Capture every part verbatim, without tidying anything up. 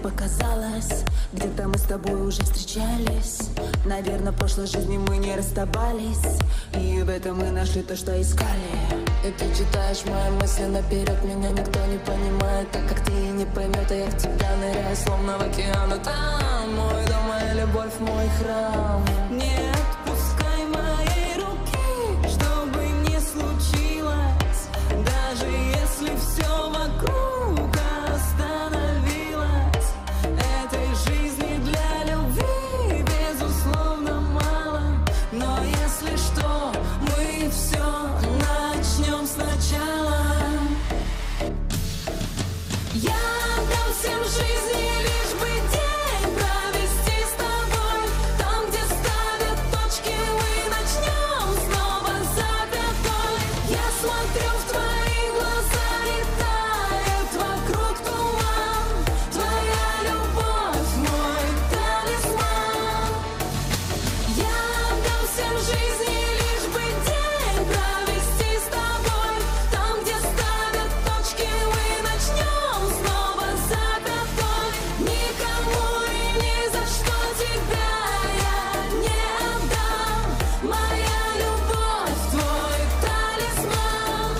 показалось, где-то мы с тобой уже встречались. Наверное, в прошлой жизни мы не расставались, и в этом мы нашли то, что искали. И ты читаешь мои мысли наперед, меня никто не понимает, так как ты и не поймет, а я в тебя ныряю, словно в океан. А там мой дом, моя любовь, мой храм. Не отпускай моей руки, что бы ни случилось, даже если все вокруг остановилось. Этой жизни для любви безусловно мало, но если что, мы все начнем сначала. Я дам всем жизни лишь бы день провести с тобой, там, где ставят точки, мы начнем снова с закатой. Я смотрю в твои глаза, и тает вокруг туман. Твоя любовь, мой талисман. Я дам всем жизни лишь бы день провести с тобой, там, где ставят точки, мы начнем снова с закатой. Никому и ни за что тебя я не отдам. Моя любовь, твой талисман.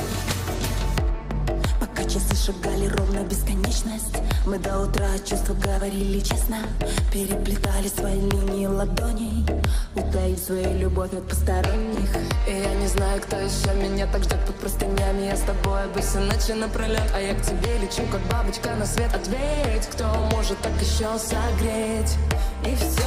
Пока часы шагали ровно бесконечность, мы до утра чувства говорили честно, переплетали свои линии ладоней, утаив свою любовь от посторонних. И я не знаю, кто еще меня так ждет под простынями. Я с тобой бы всю ночь напролет, а я к тебе лечу, как бабочка на свет. Ответь, кто может так еще согреть. И все